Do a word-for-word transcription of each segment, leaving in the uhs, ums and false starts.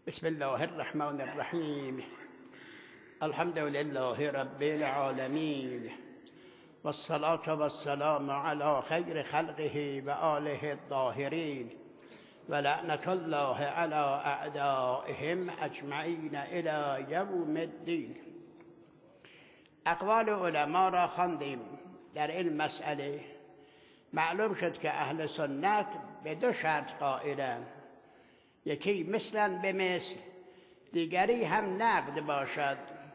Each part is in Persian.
بسم الله الرحمن الرحیم. الحمد لله رب العالمین والصلاة والسلام على خیر خلقه و آله الطاهرین و لعنت الله على اعدائهم اجمعین الی یوم الدین. اقوال علما را خواندیم. در این مسئله معلوم شد که اهل سنت به دو شرط قائلند، یکی مثلا به مثل، دیگری هم نقد باشد،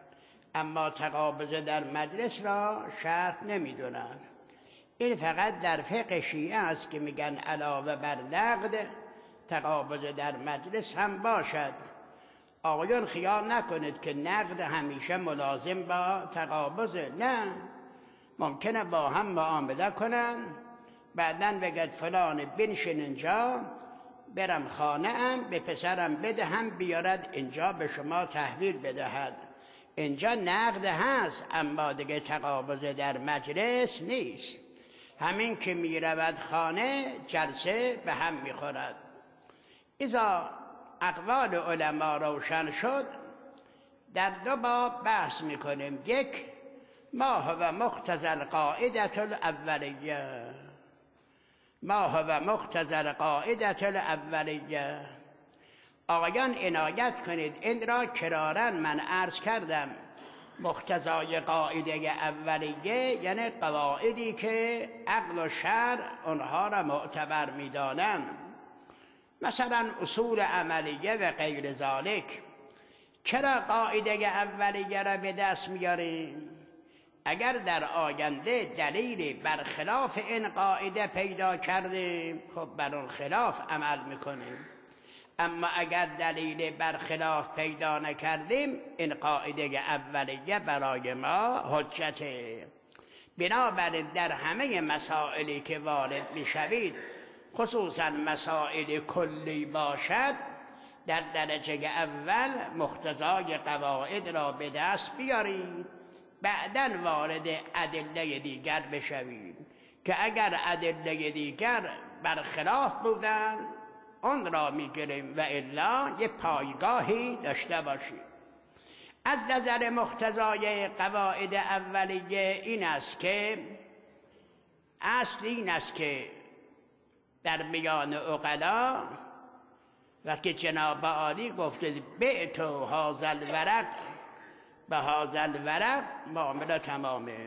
اما تقابض در مجلس را شرط نمیدونند. این فقط در فقه شیعه است که میگن علاوه بر نقد تقابض در مجلس هم باشد. آقایان خیال نکنید که نقد همیشه ملازم با تقابض، نه، ممکنه با هم معامله کنن، بعداً بگد فلان بنشین اینجا، برم خانه ام به پسرم بدهم بیارد اینجا به شما تحویل بدهد. اینجا نقد هست اما دیگه تقابض در مجلس نیست. همین که میرود خانه جلسه به هم میخورد. اذا اقوال علما روشن شد، در دو باب بحث میکنیم. یک، ما هو مقتضی القاعده الاولیه، ما هو مقتضی القاعده الاولیه. آقایان عنایت کنید، این را کرارا من عرض کردم. مقتضای قاعده اولیه یعنی قواعدی که عقل و شرع آنها را معتبر میدانند، مثلا اصول عملیه و غیر ذالک. چرا قاعده اولیه را به دست میاریم؟ اگر در آینده دلیلی برخلاف این قاعده پیدا کردیم، خب بر اون خلاف عمل میکنیم. اما اگر دلیل برخلاف پیدا نکردیم، این قاعده اولیه برای ما حجته. بنابراین در همه مسائلی که وارد میشوید، خصوصا مسائل کلی باشد، در درجه اول مقتضای قواعد را به دست بیارید، بعداً وارد ادله دیگر بشوید که اگر ادله دیگر برخلاف بودن آن را میگیریم و الا یه پایگاهی داشته باشیم. از نظر مقتضای قواعد اولیه این است که اصل این است که در میان عقلا وقتی جناب عالی گفته بعت هذا الورق به هذا الورق، معامله تمامه،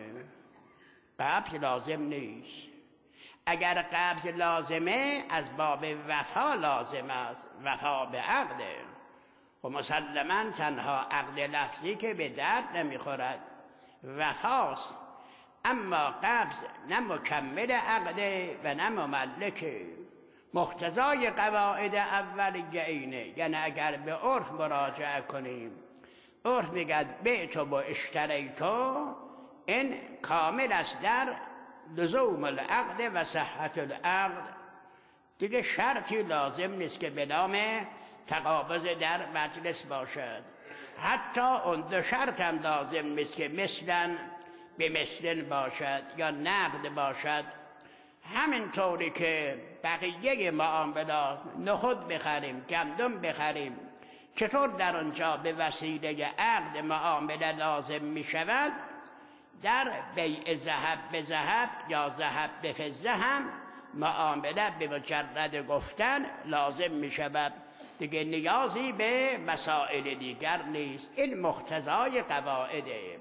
قبض لازم نیست. اگر قبض لازمه از باب وفا لازم است، وفا به عقده. و مسلما تنها عقد لفظی که به درد نمیخورد وفاست، اما قبض نه مکمل عقده و نه مملکه. مقتضای قواعد اولیه اینه، یعنی اگر به عرف مراجعه کنیم، عرف میگد بعتو و اشتریتو، این کامل است در لزوم العقد و صحت العقد. دیگه شرطی لازم نیست که به نام تقابض در مجلس باشد. حتی اون دو شرط هم لازم نیست که مثلا به مثل باشد یا نقد باشد. همینطوری که بقیه معاملات، نخود بخریم، گندم بخریم، چطور در آنجا به وسیله عقد معامله لازم می شود، در بیع ذهب به ذهب یا ذهب به فضه هم معامله به مجرد گفتن لازم می شود. دیگه نیازی به مسائل دیگر نیست. این مقتضای قواعده.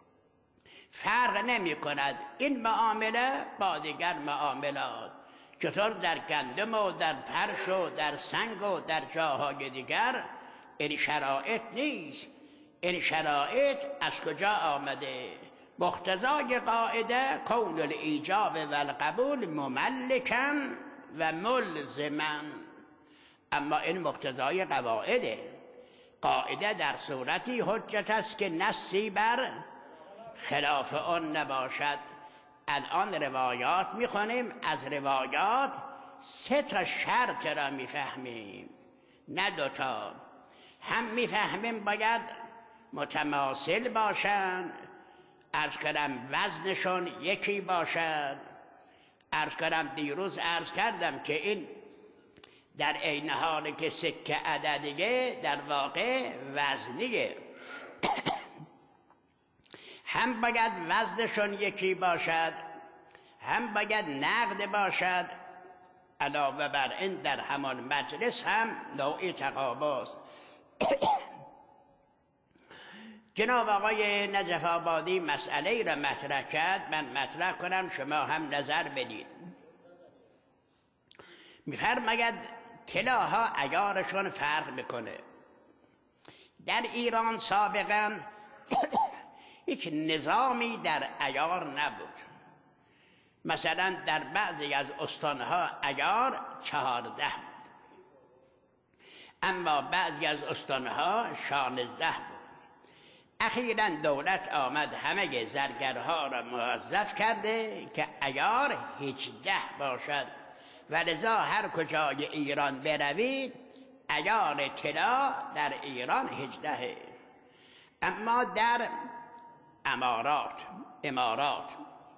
فرق نمی کند این معامله با دیگر معاملات. چطور در گندم و در پرش و در سنگ و در جاهای دیگر این شرایط نیست. این شرایط از کجا آمده؟ مقتضای قاعده کون الایجاب و القبول مملکا و ملزما. اما این مقتضای قواعده. قاعده در صورتی حجت است که نصی بر خلاف آن نباشد. الان روایات میخونیم، از روایات سه تا شرط را میفهمیم، نه دوتا. هم میفهمیم باید متماثل باشند، عرض کردم وزنشون یکی باشد. عرض کردم دیروز عرض کردم که این در عین حالی که سکه عددیه در واقع وزنیه. هم باید وزنشون یکی باشد، هم باید نقد باشد. علاوه بر این در همان مجلس هم نوعی تقابض. جناب آقای نجف آبادی مسئله را مطرح کرد، من مطرح کنم شما هم نظر بدید. می‌فرماید طلاها عیارشون فرق میکنه. در ایران سابقا هیچ نظامی در عیار نبود. مثلا در بعضی از استانها عیار چهارده بود، اما بعضی از استانها شانزده بود. اخیراً دولت آمد همه زرگرها را موظف کرده که عیار هجده باشد و لذا هر کجای ایران بروید عیار طلا در ایران هجده. اما در امارات امارات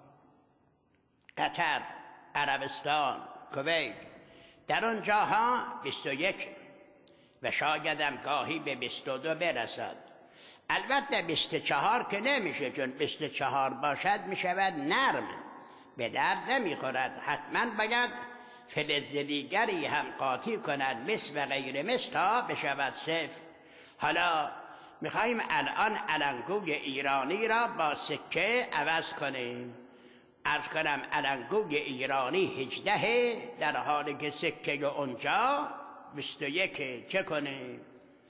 قطر، عربستان، کویت، در اون جاها بیست و یک و شاید هم گاهی به بیست و دو برسد. البته بیست و چهار که نمیشه، چون بیست و چهار باشد میشود نرم، به درد نمیخورد. حتما باید فلز دیگری هم قاطی کند مثل و غیر مثل تا بشود صفر. حالا میخواییم الان علنگوی ایرانی را با سکه عوض کنیم. عرض کنم علنگوی ایرانی هجده، در حالی که سکه اونجا بیست و یک. چه کنیم؟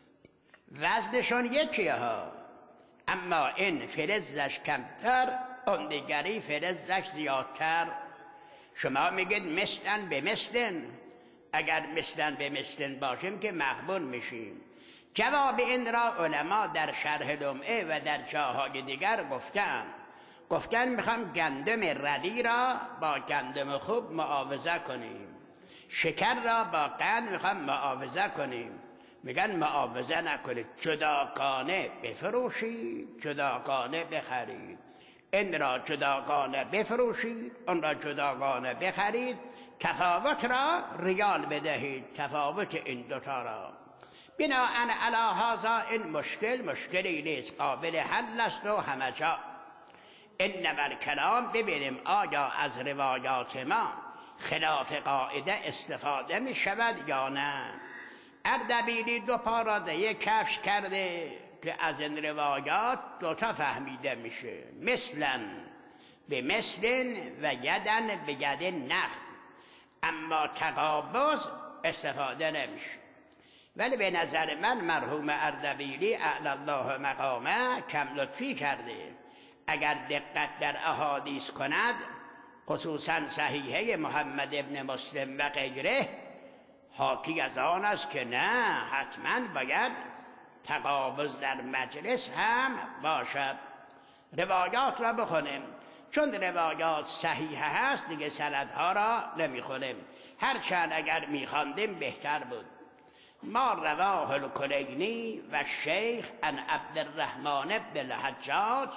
وزنشون یکیه ها، اما این فلزش کمتر، اون دیگری فلزش زیادتر. شما میگید مثلن به مثلن. اگر مثلن به مثلن باشیم که مقبول میشیم. جواب این را علما در شرح لمعه و در جاهای دیگر گفتن. گفتن میخوام گندم ردی را با گندم خوب معاوضه کنیم، شکر را با قند میخوام معاوضه کنیم. میگن معاوضه نکنید، جداگانه بفروشید، جداگانه بخرید. این را جداگانه بفروشید، اون را جداگانه بخرید، تفاوت را ریال بدهید، تفاوت این دوتا را. بناهن علی هذا این مشکل مشکلی نیست، قابل حل است و همه جا. انما الکلام ببینیم آیا از روایات ما خلاف قاعده استفاده می شود یا نه. اردبیلی دو پاراده کفش کرده که از این روایات دوتا فهمیده میشه، مثلا به مثل و یدن به ید نقد، اما تقابض استفاده نمیشه. ولی به نظر من مرحوم اردبیلی اعلی الله مقامه کم لطفی کرده. اگر دقت در احادیث کند، خصوصا صحیحه محمد ابن مسلم و غیره، حاکی از آن است که نه، حتما باید تقابض در مجلس هم باشد. روایات را بخونیم، چون روایات صحیحه هست دیگه سندها را نمیخونیم، هرچند اگر میخواندیم بهتر بود. ما رواه الکلینی و شیخ عن عبدالرحمن بن الحجاج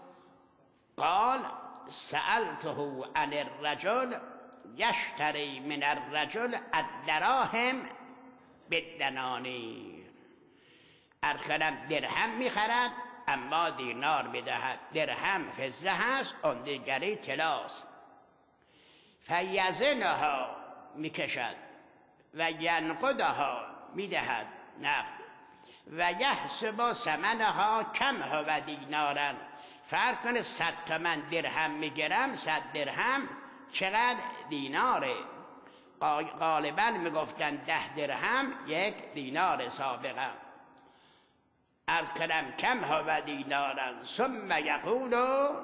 قال سألته عن الرجل یشتری من الرجل الدراهم بالدنانیر. عرض کنم درهم میخرد اما دینار بدهد. درهم فضه هست، اون دیگری طلاست. فیزنها میکشد و ینقدها میدهد نقد و یحسب ثمنها کم هو دینارا. فرق کنه صد تومن درهم میگیرم، صد درهم چقدر دیناره. غالبا میگفتن ده درهم یک دینار سابقا. از کلم کم هو دینارا ثم یقول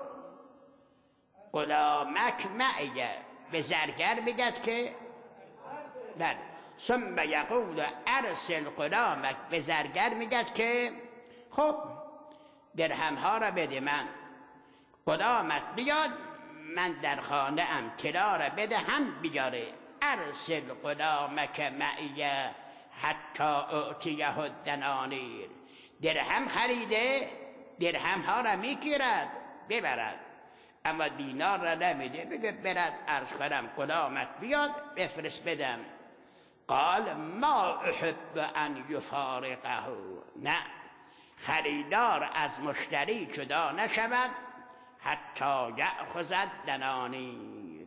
غلامک معیه. به زرگر میگد که بله، ثم یقول ارسل غلامک. به زرگر میگد که خب درهم ها را بده من، غلامت بیاد، من در خانه ام، طلا را بده هم بیاره. ارسل غلامک معیه حتی اعطیه الدنانیر. درهم خریده، درهم ها را میگیرد ببرد، اما دینار را نمیده. بگه برد عرض کنم غلامت بیاد بفرست بدم. قال ما احب ان یفارقه، نه، خریدار از مشتری جدا نشود حتی یأخذ الدنانیر.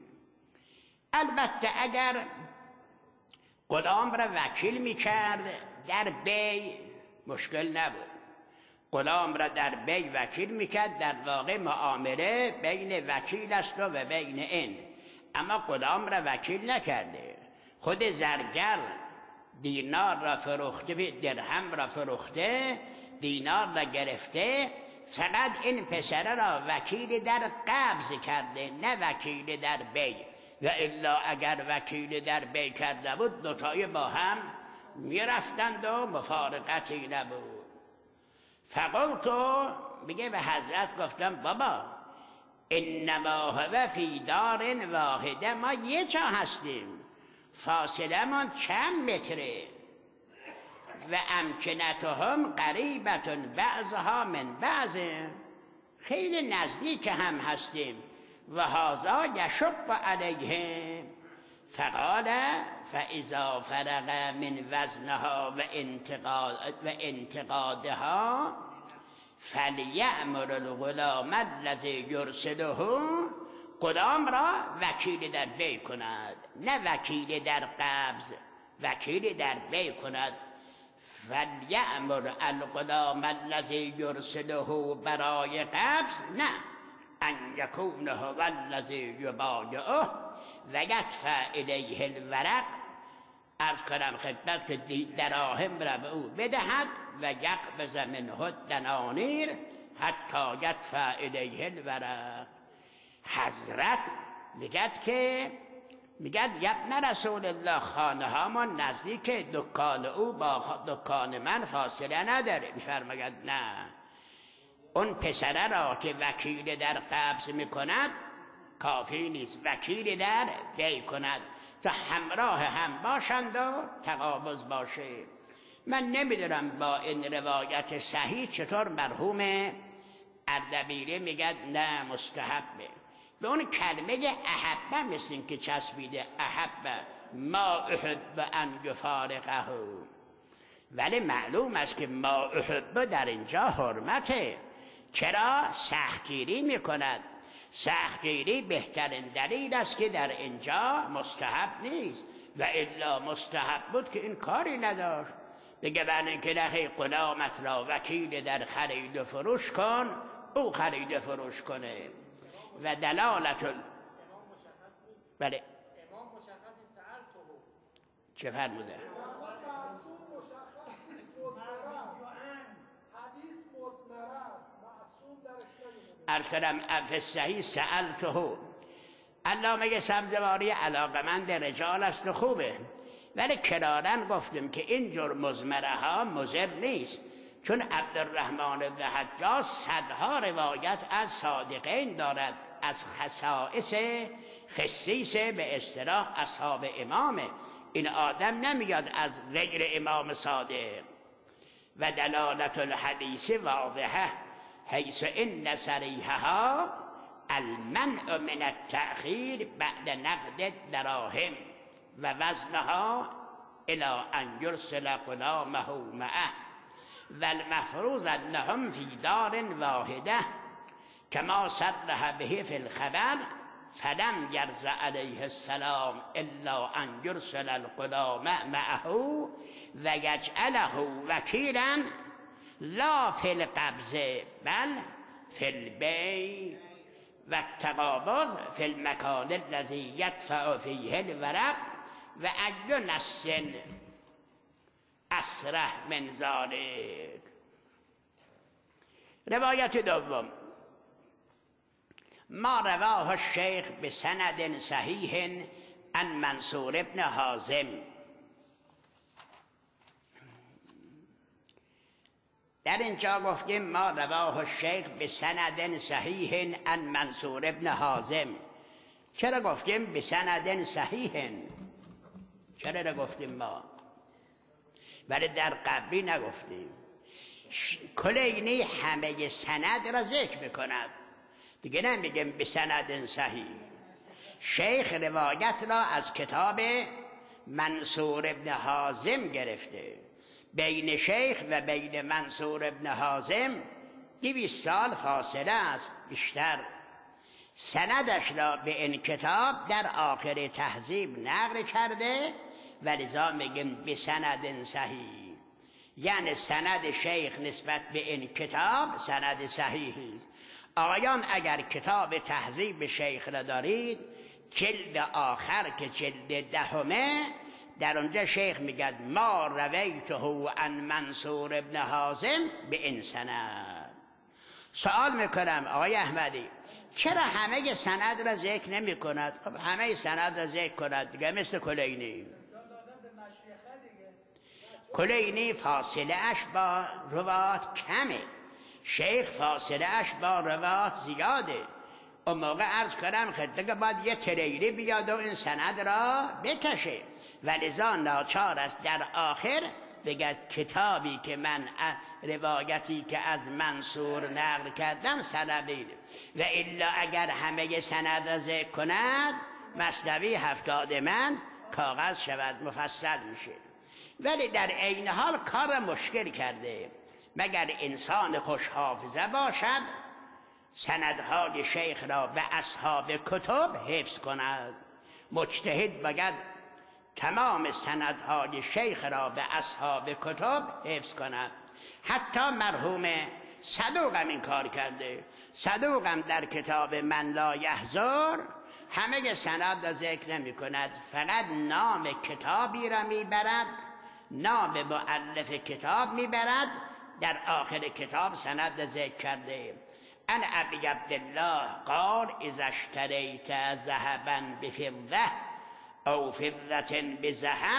البته اگر غلام را وکیل میکرد در بی مشکل نبود، غلام را در بی وکیل میکرد، در واقع معامله بین وکیل است و بین این، اما غلام را وکیل نکرده. خود زرگر دینار را فروخته، درهم را فروخته، دینار را گرفته، فقط این پسره را وکیل در قبض کرده، نه وکیل در بی. و الا اگر وکیل در بی کرده بود دوتایی با هم میرفتند و مفارقتی نبود. فقلتو، میگه به حضرت گفتم بابا انما هو فی دار واحده، ما یه جا هستیم، فاصله من چند متره، و امکنتهم قریبتون بعضها من بعض، خیلی نزدیک هم هستیم، و هذا یشق علیهم. فقال فاذا فرغ من وزنها و انتقاد و انتقادها فلیأمر الغلام الذی یرسله، غلام را وکیل در بی کند، نه وکیل در قبض، وکیل در بی کند. فلیأمر الغلام الذی یرسله برای قبض، نه، ان یکون هو الذی یبایعه و یدفع الیه الورق، عرض کنم خدمت که دراهم را به او بدهد و یقبض منه الدنانیر حتی یدفع الیه الورق. حضرت میگد که میگد یبن رسول الله، خانه ها ما نزدیک دکان او با دکان من فاصله نداره. میفرماید نه، اون پسره را که وکیل در قبض میکند کافی نیست، وکیل در بی کند تا همراه هم باشند و تقابض باشه. من نمیدونم با این روایت صحیح چطور مرحوم اردبیلی میگد نه مستحبه. به اون کلمه احبه مثل که چسبیده، احبه ما احب ان یفارقه، ولی معلوم است که ما احب در اینجا حرمته. چرا؟ سختگیری میکند. سختگیری بهترین دلیل است که در اینجا مستحب نیست، و الا مستحب بود که این کاری نداشت. دیگه برای اینکه نخی غلامت را وکیل در خرید و فروش کن، او خرید و فروش کنه. و دلالت ال... بله امام مشخص سألته چه فرموده؟ عرض کنم فی الصحیح سألته، علامه سبزواری علاقمند رجال است و خوبه، ولی کرارن گفتیم که این جور مزمره ها مضر نیست، چون عبدالرحمن بن حجاج صدها روایت از صادقین دارد، از خصائص خصیص به اصطلاح اصحاب امامه. این آدم نمیاد از غیر امام صادق. و دلالت الحدیث واضحه حیث ان صریحها المنع من التأخیر بعد نقد الدراهم و وزنها الى ان یرسل غلامه معه و المفروض انهم فی دار واحده کما صرح به فی الخبر فلم یرض علیه السلام الا ان یرسل الغلام معه و یجعله وکیلا لا فی القبض بل فی البیع و التقابض فی المکان الذی یدفع فیه الورق و ای نص اسرح من ذلک. روایت دوم، ما رواه الشیخ بسند صحیح عن منصور ابن حازم. در اینجا گفتیم ما رواه الشیخ بسند صحیح عن منصور ابن حازم. چرا گفتیم بسند صحیح؟ چرا نگفتیم ما؟ ولی در قبلی نگفتیم. کلینی همه سند را ذکر میکند دیگه، نمیگیم بسند صحیح. شیخ روایت را از کتاب منصور ابن حازم گرفته. بین شیخ و بین منصور ابن حازم دویست سال فاصله است بیشتر. سندش را به این کتاب در آخر تهذیب نقل کرده و لذا میگیم به سند صحیح، یعنی سند شیخ نسبت به این کتاب سند صحیحی است. آقایان اگر کتاب تهذیب شیخ را دارید، جلد آخر که جلد دهمه، در اونجا شیخ میگه ما رویته عن منصور ابن حازم به این سند. سوال میکنم آقای احمدی چرا همه سند را ذکر نمی کند؟ خب همه سند را ذکر کند دیگه، مثل کلینی. کلینی فاصله اش با روات کمه، شیخ فاصله اش با روات زیاده. اون موقع عرض کنم خدمت باید یه تریلی بیاد و این سند را بکشه، ولذا ناچار است در آخر بگه کتابی که من روایتی که از منصور نقل کردم سندید، و الا اگر همه سند را ذکر کند مثنوی هفتاد من کاغذ شود، مفصل میشه. ولی در عین حال کار مشکل کرده. مگر انسان خوش حافظه باشد سندهای شیخ را به اصحاب کتب حفظ کند. مجتهد باید تمام سندهای شیخ را به اصحاب کتب حفظ کند. حتی مرحوم صدوق هم این کار کرده. صدوق هم در کتاب من لا یحضر همه سند را ذکر نمی کند، فقط نام کتابی را میبرد، نام مؤلف کتاب میبرد، در آخر کتاب سند را ذکر کرده. ان ابی عبدالله قال اذا اشتریت ذهبا بفضه او فضة بذهب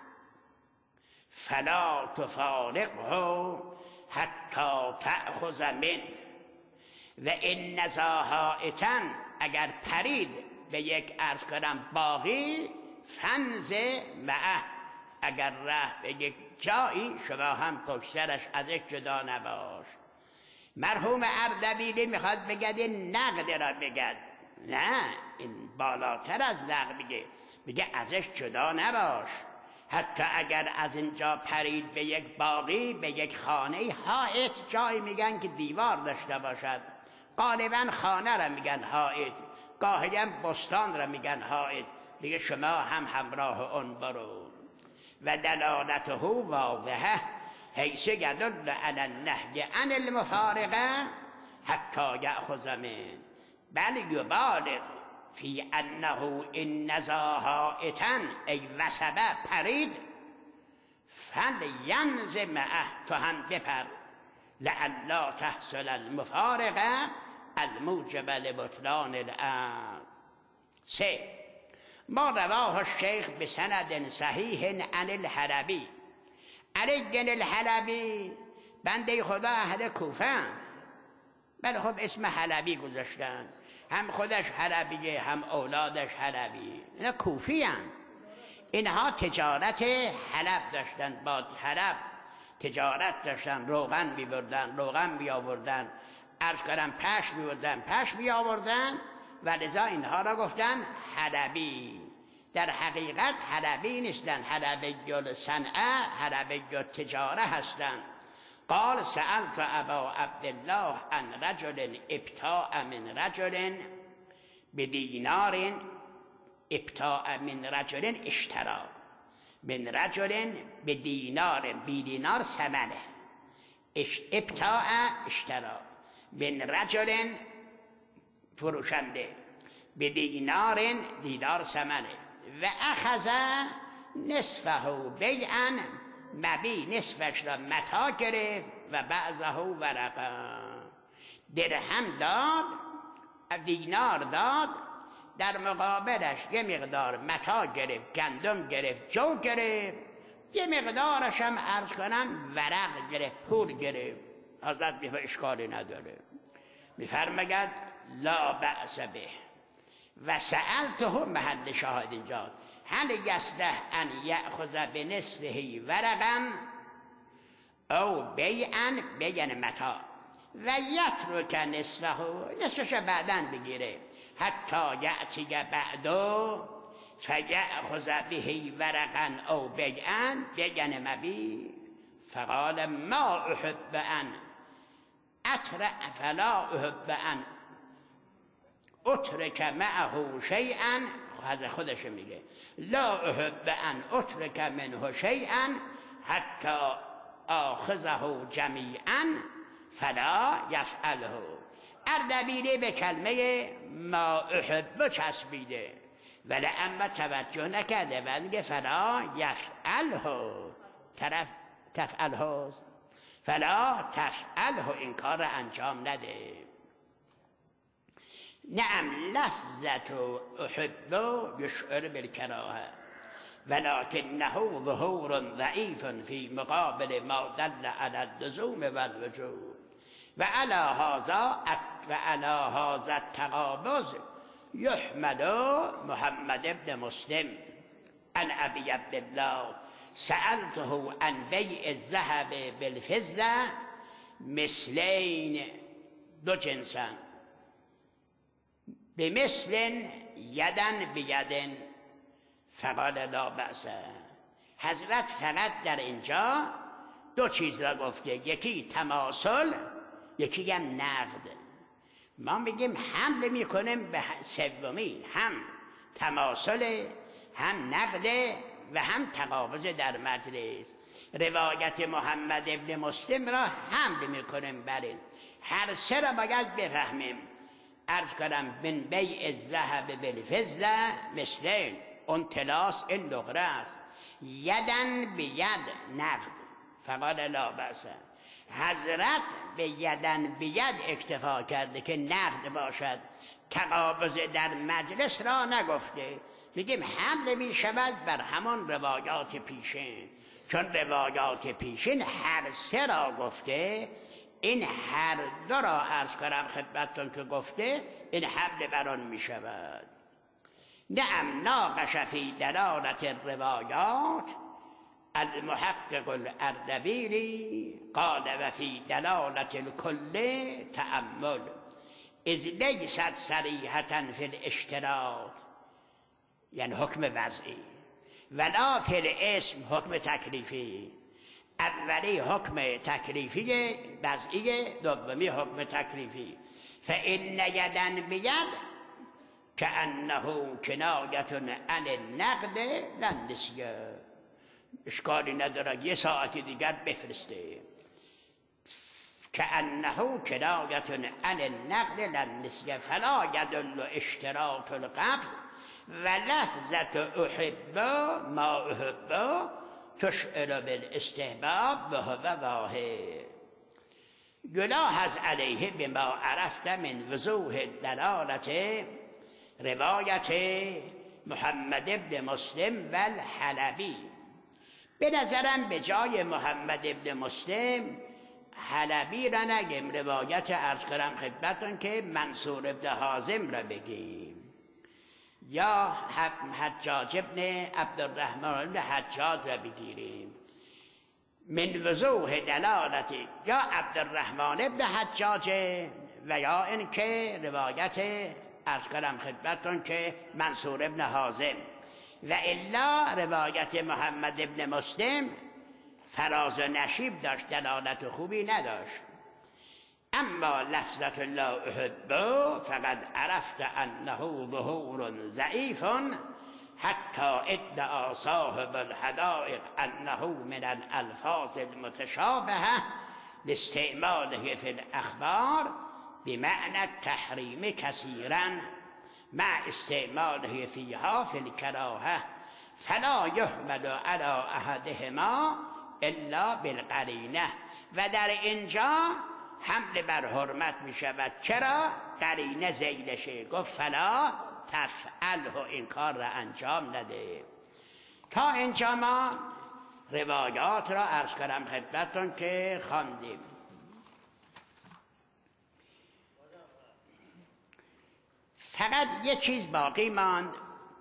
فلا تفارقه حتی تأخذ منه و این نزاهائتا، اگر پرید به یک عرض کنم باقی فنز معه، اگر ره به یک جایی شما هم پشترش ازش جدا نباش. مرحوم اردبیلی میخواد بگد این نقد را بگد، نه این بالاتر از نقد میگه، میگه ازش جدا نباش. حتی اگر از اینجا پرید به یک باقی، به یک خانه حائط، جایی میگن که دیوار داشته باشد، غالبا خانه را میگن حائط، گاهی هم بستان را میگن حائط، دیگه شما هم همراه اون برو. و دلالته واضحه حیث یدل علی النهی عن المفارقه حتی یأخذ من، بل یبالغ فی انه این نزاهائتا ای وسبه پرید فلینز معه، تو هم بپر لعلا تحصل المفارقه الموجب لبطلان الامر. سه، ما رواه الشیخ بسند صحیح عن الحلبی. علی بن الحلبی بنده خدا اهل کوفه، بله خب اسم حلبی گذاشتن، هم خودش حلبیه هم اولادش حلبی، اینا کوفی هم. اینها تجارت حلب داشتن، با حلب تجارت داشتن، روغن میبردن، روغن میآوردن، عرض کردم پشم میبردن، پشم میآوردن، و لذا اینها را گفتن حلبی. در حقیقت حلبی نیستن، حلبی الصنعه، حلبی التجاره هستن. قال سألت ابا عبدالله عن رجل ابتاع من رجل بدینار، ابتاع من رجل اشترا، من رجل بدینار، بدینار ثمنه، ابتاع اشترا، من رجل فروشنده، بدینار دینار ثمنه، و اخذ نصفه بیعا، مبی نصفش را متا گرفت و بعضه ورقا، درهم داد، دینار داد، در مقابلش یه مقدار متا گرفت، گندم گرفت، جو گرفت، یه مقدارش هم عرض کنم ورق گرفت، پول گرفت. حضرت به اشکالی نداره، میفرماید لا بأس به. و سألته، محل شاهد اینجا، هل یصلح ان یأخذ بنصفه ورقا او بیعا، بیعا متا، و یترک نصفه، نصفش بعدن بگیره، حتی یأتی بعدو فیأخذ به ورقا او بیعا بگن مبی فقال ما احب ان اترع فلا احب ان اترک معه شیئا، از خودش میگه لا احب ان اترک منه شیئا حتی آخذه جمیعا فلا یفعله. اردبیلی به کلمه ما احب چسبیده ولی اما توجه نکرده و میگه فلا یفعله، طرف تفعله فلا تفعله، این کار را انجام نده. نعم لفظت احب یشعر بالکراهه ولکنه ظهور ضعیف فی مقابل ما دل علی اللزوم والوجوب و علی هذا و علی هذا التقابض یحمد محمد ابن مسلم عن ابی عبدالله سألته عن بیع الذهب بالفضه مثلین دو جنسن بمثل یدن بیدن فقال لا بأس. حضرت فقط در اینجا دو چیز را گفته، یکی تماثل یکی هم نقد. ما میگیم حمل میکنیم به سومی، هم تماثل هم نقد و هم تقابض در مجلس. روایت محمد ابن مسلم را حمل میکنیم بر این، هر سه را باید بفهمیم. عرض کنم من بیع الذهب بالفضه مثلین، اون تلاس این نقره است، یدن به ید نقد فقال لا بأس. حضرت به یدن به ید اکتفا کرده که نقد باشد، تقابض در مجلس را نگفته. میگیم حمل می شود بر همان روایات پیشین، چون روایات پیشین هر سه را گفته، این هر دو را عرض کنم خدمتتون که گفته، این حمل بران می شود. نعم ناقش فی دلالت الروایات المحقق الاردبیلی قال و فی دلالت الکل تأمل اذ لیست صریحة فی الاشتراط، یعنی حکم وضعی، ولا فی الاسم حکم تکلیفی. اولی حکم تکلیفی وضعی، دومی حکم تکلیفی. فإن یدن بید كأنه کنایة عن النقد للنسیه. اشکالی نداره یه ساعتی دیگر بفرسته. كأنه کنایة عن النقد للنسیه فلا یدل اشتراط القبض و لفظت احب ما احب تشعر بالاستحباب و هو ظاهر. یلاحظ علیه بما عرفت من وضوح دلالت روایت محمد ابن مسلم و الحلبی. به نظرم به جای محمد ابن مسلم حلبی را نگیم، روایت عرض کنم خدمتون که منصور ابن حازم را بگیم، یا حجاج ابن عبدالرحمن ابن حجاج را بگیریم. من وضوح دلالتی یا عبدالرحمن ابن حجاج و یا این که روایت عرض کنم خدمتون که منصور ابن حازم، و الا روایت محمد ابن مسلم فراز و نشیب داشت، دلالت خوبی نداشت. اما لفظت لا احب فقد عرفت انه ظهور ضعیف حتی ادعا صاحب الحدائق انه من الالفاظ المتشابهه لاستعماله في الاخبار بمعنى التحریم کثیرا مع استعماله فيها في الكراهه فلا يحمل على احدهما الا بالقرینه. و در اینجا حمل بر حرمت می شود. چرا؟ قرینه زیدشه، گفت فلا تفعله، این کار را انجام نده. تا اینجا ما روایات را عرض کنم خدمتتون که خواندیم. فقط یه چیز باقی ماند،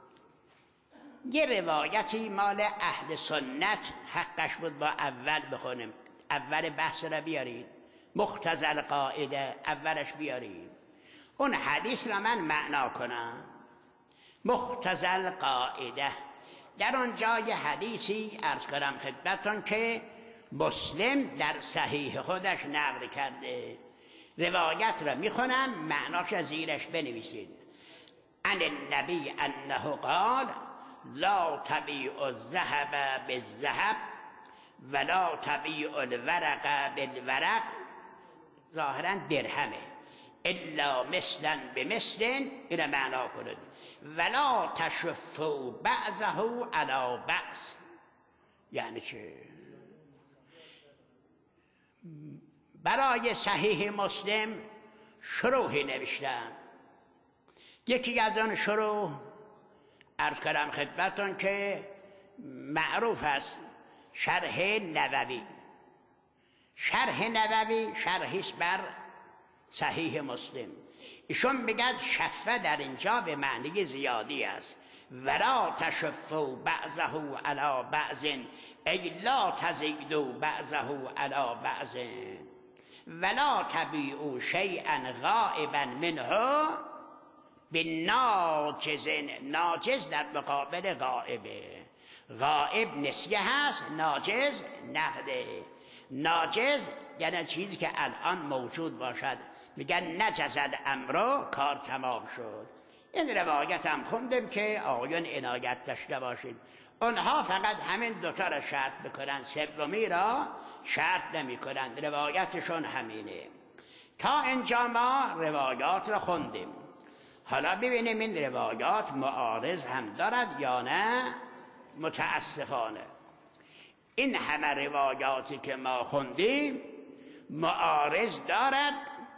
یه روایتی مال اهل سنت حقش بود با اول بخونیم. اول بحث را بیارید، مقتضی القاعده اولش بیارید، اون حدیث را من معنا کنم. مختصر قاعده. در آنجا یه حدیثی عرض کردم خدمتتون که مسلم در صحیح خودش نقل کرده، روایت را میخونم، معناش زیرش بنویسید. عن النبی انه قال لا تبیع الذهب بالذهب ولا تبیع الورق بالورق، ظاهرا درهمه، الا مثلا بمثل، این معنا کنید، ولا تشفوا بعضه علی بعض. یعنی چه؟ برای صحیح مسلم شروحی نوشتم، یکی از آن شروح عرض کردم خدمتتون که معروف است، شرح نووی. شرح نووی شرحیست بر صحیح مسلم. ایشون میگن شفه در اینجا به معنی زیادی است، ولا تشفوا بعضه علی بعض ای لا تزیدوا بعضه علی بعض ولا تبیعوا شیئا غائبا منه بالناجز. ناجز در مقابل غائبه، غائب نسیه هست، ناجز نقده. ناجز یعنی چیزی که الان موجود باشد، میگن نجز الامر، کار تمام شد. این روایت هم خوندم که آقایان عنایت داشته باشید، اونها فقط همین دوتا را شرط بکنن، سومی را شرط نمی کنن، روایتشون همینه. تا اینجا ما روایات را خوندیم، حالا ببینیم این روایات معارض هم دارد یا نه. متاسفانه این همه روایاتی که ما خوندیم معارض دارد.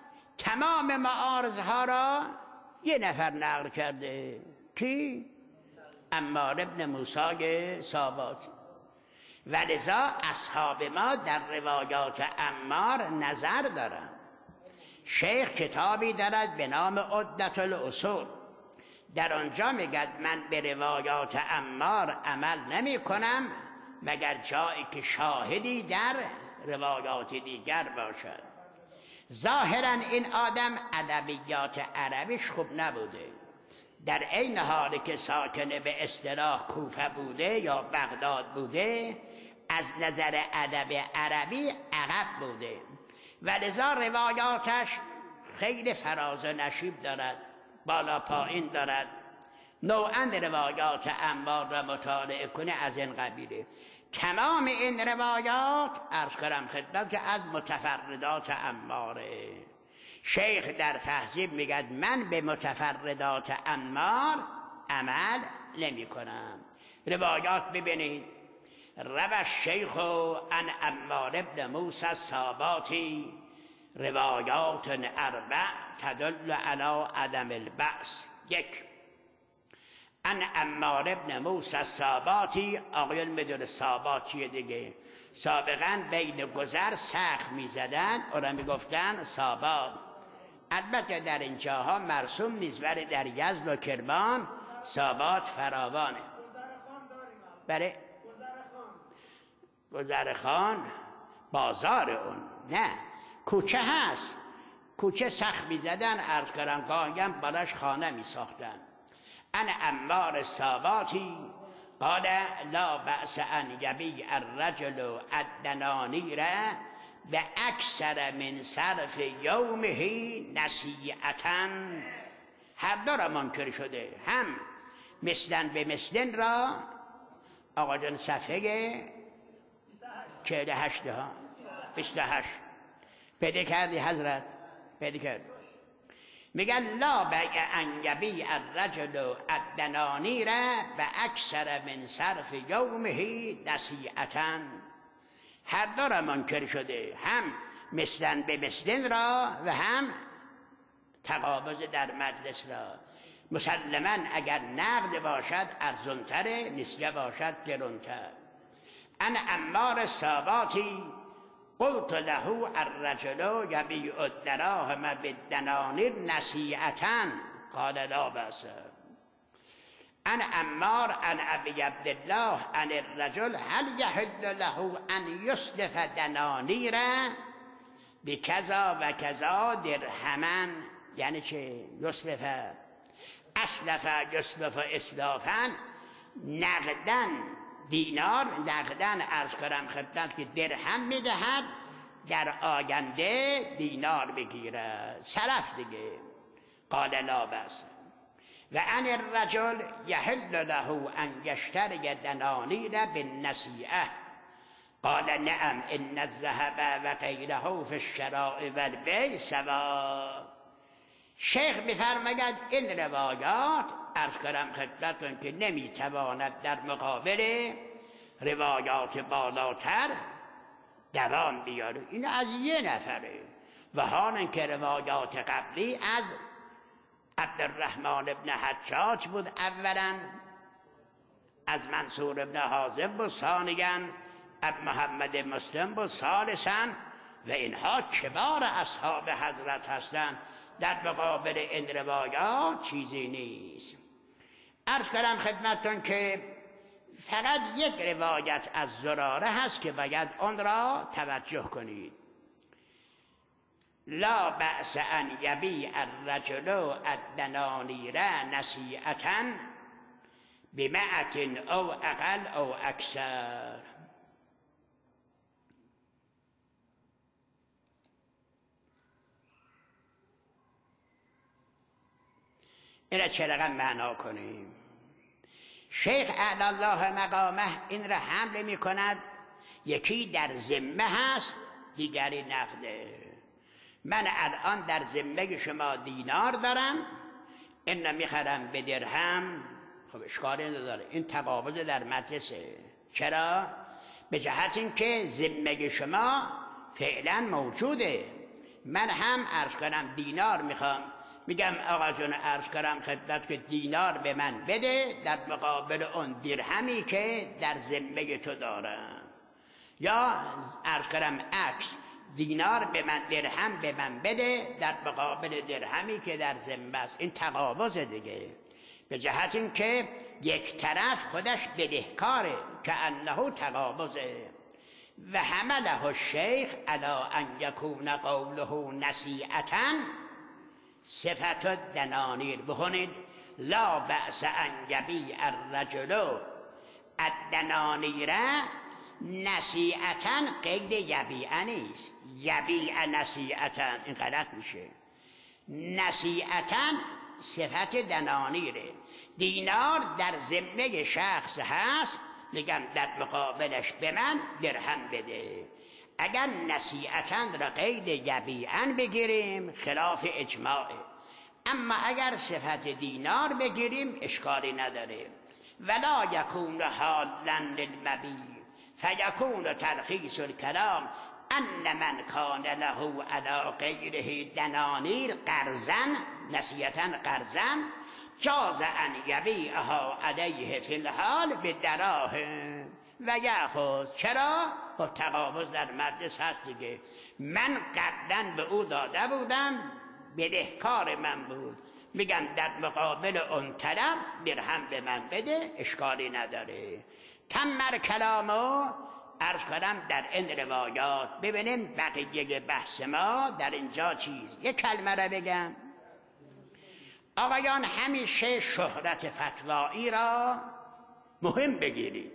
تمام معارضها را یه نفر نقل کرده، کی؟ عمار ابن موسی ساباتی. و لذا اصحاب ما در روایات عمار نظر دارند. شیخ کتابی دارد به نام عدة الاصول، در آنجا میگد من به روایات عمار عمل نمی کنم مگر جایی که شاهدی در روایات دیگر باشد. ظاهرا این آدم ادبیات عربیش خوب نبوده، در این حالی که ساکن به اصطلاح کوفه بوده یا بغداد بوده، از نظر ادب عربی عقب بوده و لذا روایاتش خیلی فراز و نشیب دارد، بالا پایین دارد. نوعا روایات عمار را مطالعه کنه از این قبیله. تمام این روایات عرض کنم خدمت که از متفردات عماره. شیخ در تهذیب میگد من به متفردات عمار عمل نمی کنم. روایات ببینید. روى الشیخ عن عمار ابن موسی الساباتی روایات اربع تدل علی عدم البعث. یک، عن عمار ابن موسی الساباتی، آقایان میدونه سابات چیه دیگه، سابقا بین گذر سخت میزدن اون را میگفتن سابات. البته در اینجاها مرسوم نیست، ولی در یزد و کرمان سابات فراوانه. بله گذرخان بازار اون نه، کوچه هست، کوچه سخت میزدن، عرض کردم گاهیم بالاش خانه میساختن. ان عمار الساباتی قال لا بأس ان یبیع الرجل الدنانیر و اکثر من صرف یومه نصیعتا. هر دو را منکر شده، هم مثلا به مثلن را. آقا جان صفحه چهل هشت ها بیست و هشت پیدا کردی حضرت؟ پیدا کرد. میگن لا بیع ان یبیع الرجل الدنانیر و اکثر من صرف یومه نصیعتا. هر دو را منکر شده، هم مثلا به مثلن را و هم تقابض در مجلس را. مسلما اگر نقد باشد ارزانتره، نسیه باشد گرانتر. ان عمار الساباتی قلت له الرجل یبیع الدراهم بالدنانیر نصیعتا قال لا بأس. ان عمار عن ابی عبدالله عن الرجل هل یحل له ان یسلف دنانیر بکذا و کذا درهما. یعنی چه؟ یسلف اسلف یسلف اسلافن، نقدن دینار، نقدن عرض کنم خدمت که درهم میدهد، در آینده دینار بگیرد، سلف دیگه. قال لا بس و ان الرجل یحل له ان یشتری دنانیر بالنسیئه. قال نعم ان الذهب و غیره فی الشراء و البیع سوا. شیخ میفرماید این روایات عرض کنم خدمتتون که نمیتواند در مقابل روایات بالاتر دوام بیاره. این از یه نفره و حالا که روایات قبلی از عبدالرحمن ابن حجاج بود اولا، از منصور ابن حازم بود ثانیا، اب محمد مسلم بود ثالثا، و اینها کبار اصحاب حضرت هستند. در مقابل این روایات چیزی نیست. عرض کنم خدمتتون که فقط یک روایت از زراره هست که باید آن را توجه کنید. لا بأس ان یبیع الرجل الدنانیر نصیعة بمئة او اقل او اکثر. این چه رقم معنا کنیم؟ شیخ اعلی الله مقامه این را حمل می کند، یکی در ذمه هست دیگری نقده. من الان در ذمه شما دینار دارم، این را میخرم به درهم، خب اشکالی نداره، این تقابض در مجلسه. چرا؟ به جهت اینکه ذمه شما فعلا موجوده. من هم عرض کنم دینار میخوام، میگم آقا جون عرض کنم خدمت که دینار به من بده در مقابل اون درهمی که در ذمه تو دارم، یا عرض کنم عکس، دینار به من درهم به من بده در مقابل درهمی که در ذمه است. این تقابض دیگه، به جهت این که یک طرف خودش بدهکاره که انه تقابضه. و حمله الشیخ علی ان یکون قوله نصیعة صفت الدنانیر. بخونید لا بأس ان یبیع الرجل الدنانیر نصیعة، قید یبیع نیست، یبیع نصیعة این غلط میشه. نصیعة صفت دنانیره. دینار در ذمه شخص هست، میگم در مقابلش به من درهم بده. اگر نصیعتاً را قید یبیعاً بگیریم خلاف اجماعه، اما اگر صفت دینار بگیریم اشکالی نداره. ولا یکون حالا للمبیع فیکون تلخیص الکلام ان من کان له علی غیره دنانیر قرضاً نصیعتاً قرضاً جاز ان یبیعها علیه فی الحال بدراهم و یأخذ. چرا؟ خب تقابض در مجلس هست دیگه. من قبلا به او داده بودم، بدهکار من بود، میگم در مقابل اون طرف درهم به من بده، اشکالی نداره. تمر کلامو عرض کنم در این روایات. ببینیم بقیه بحث ما در اینجا چیز. یک کلمه را بگم. آقایان همیشه شهرت فتوایی را مهم بگیرید.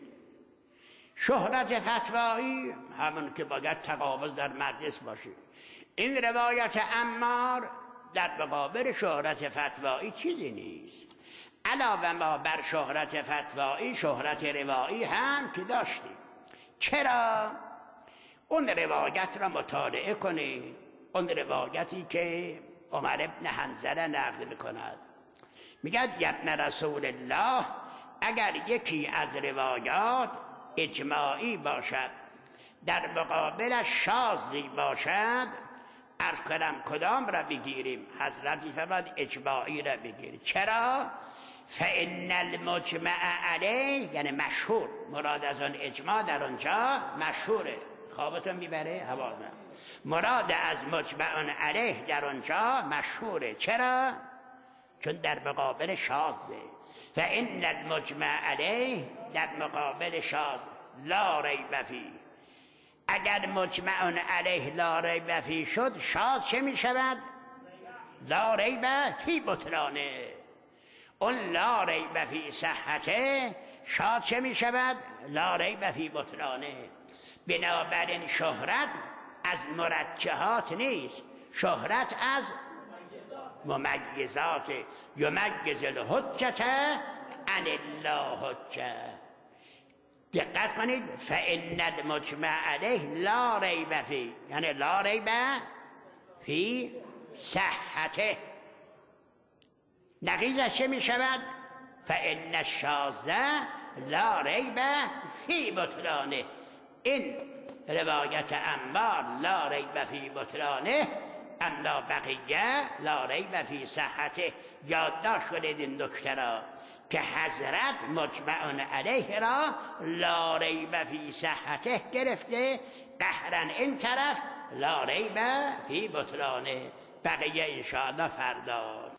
شهرت فتوایی همون که باید تقابل در مجلس باشه. این روایت عمار در مقابل شهرت فتوایی چیزی نیست. علاوه ما بر شهرت فتوایی شهرت روایی هم که داشتیم. چرا؟ اون روایت را مطالعه کنید، اون روایتی که عمر ابن حنظله نقل میکند، میگه ابن رسول الله اگر یکی از روایات اجماعی باشد در مقابلش شاذی باشد، عرض کنم کدام را بگیریم؟ حضرت فرمود اجماعی را بگیرید. چرا؟ فإن المجمع علیه یعنی مشهور، مراد از آن اجماع در آنجا مشهوره. خوابتون میبره؟ حوالا. مراد از مجمع علیه در آنجا مشهوره. چرا؟ چون در مقابل شاذه. فإن المجمع علیه در مقابل شاذ لا ریب فیه. اگر مجمع علیه لا ریب فیه شد، شاذ چه می شود؟ لا ریب فی بطلانه. اون لا ریب فی صحته شاد چه می شود؟ لا ریب فی بطلانه. بنابراین شهرت از مرجحات نیست، شهرت از ممیزات. یمجز الحجة عن الله حجة. دقت کنید، فإن المجمع علیه لا ریب فی، یعنی لا ریب فی صحته. نقیضش چه می شود؟ فإن الشاذ لا ریب فی بطلانه. این روایت عمار لا ریب فی بطلانه، اما بقیه لا ریب فی صحته. یادداشت کنید این نکته را که حضرت مجمع علیه را لا ریب فی صحته گرفته، قهرن این طرف لا ریب فی بطلانه. بقیه انشاءالله فردا.